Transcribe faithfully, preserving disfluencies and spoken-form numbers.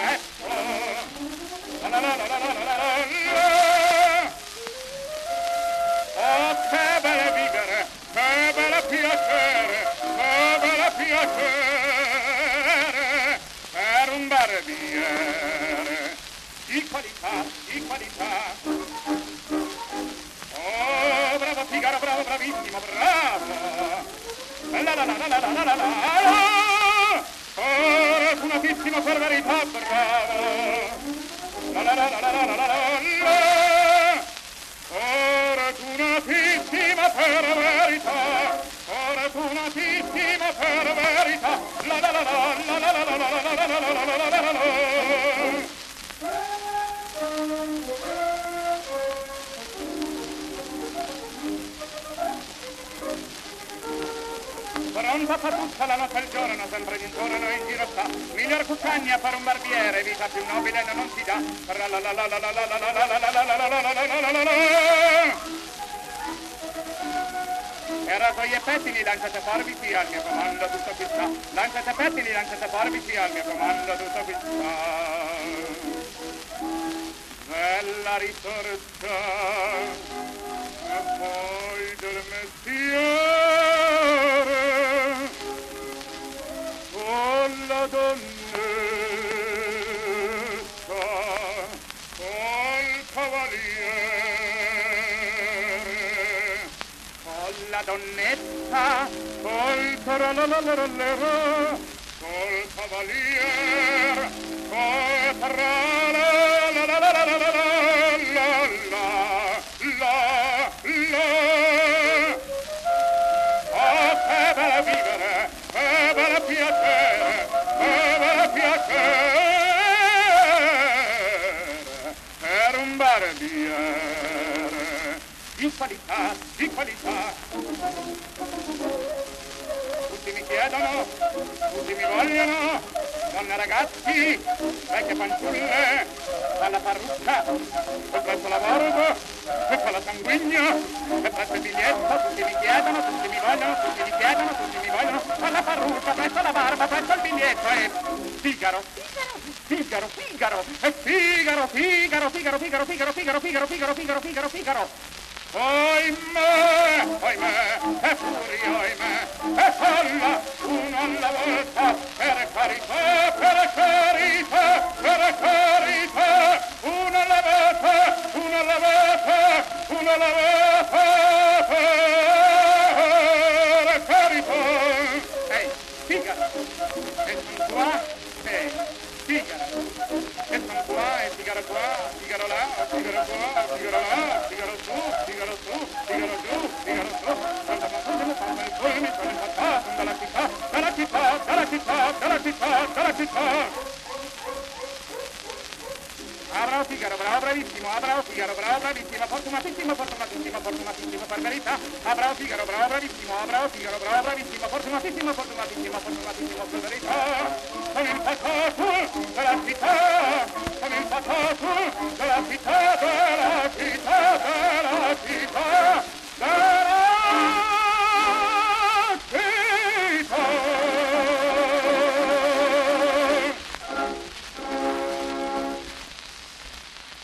diretto. La la la la la la la la. Oh, che belle vivere, che belle piacere, che belle piacere per un barbiere di qualità, di qualità. Oh, bravo Figaro, bravo, bravissimo, bravo. La la la la la la la la la. Fortunatissimo per verità, bravo. La la la la la la la la la. Fortunatissima per verità, fortunatissima per verità. La la la la la la la la la la la la la la la. Pronta fa tutta la notte e il giorno, sempre d'intorno in giro sta. Miglior cuccagna per un barbiere, vita più nobile non si dà. La la la la la la la la la la la la la la la la. E rasoie pettini, lanciate forbici al mio comando, tutto qui sta. Lanciate pettini, lanciate forbici al mio comando, tutto qui sta. Bella risorsa, e poi del mestiere, con la donnetta, col cavaliere, con la donnetta, col tralalalala, col cavaliere, col tralalalala, la la la. Oh, che bella vivere, che bella piacere, che bella piacere per un barbiere di qualità, di qualità. Tutti mi chiedono, tutti mi vogliono, donne ragazzi, vecchie fanciulle, dalla parrucca, e presso la borgo, e fa la sanguigna, e presso il biglietto, tutti mi chiedono, tutti mi vogliono, tutti mi chiedono, tutti mi vogliono, alla parrucca, presso la barba, presso il biglietto, e Figaro, Figaro, Figaro, e Figaro, Figaro, Figaro, Figaro, Figaro, Figaro, Figaro, Figaro, Figaro, Figaro, Figaro. Ohimè, ohimè, è furia, ohimè, è folla, uno alla volta, per carità, per carità, per carità, uno alla volta, uno alla volta, uno alla volta, per carità. Ehi, Figaro, e son qua, ehi, Figaro, e son qua, e Figaro qua, Figaro là, Figaro qua, Figaro là, Figaro su, Figaro su, Figaro giù, Figaro su, quando non sono come il sole mi sono impazzato dalla città, dalla città, dalla città, dalla città, dalla città. Ah, bravo Figaro, bravo, bravissimo, ah, bravo Figaro, bravo, bravissimo, fortunatissimo, fortunatissimo, fortunatissimo, per verità, ah, bravo Figaro, bravo, bravissimo, ah, bravo Figaro, bravo, bravissimo, fortunatissimo, fortunatissimo, fortunatissimo, per verità, sono impazzato dalla città.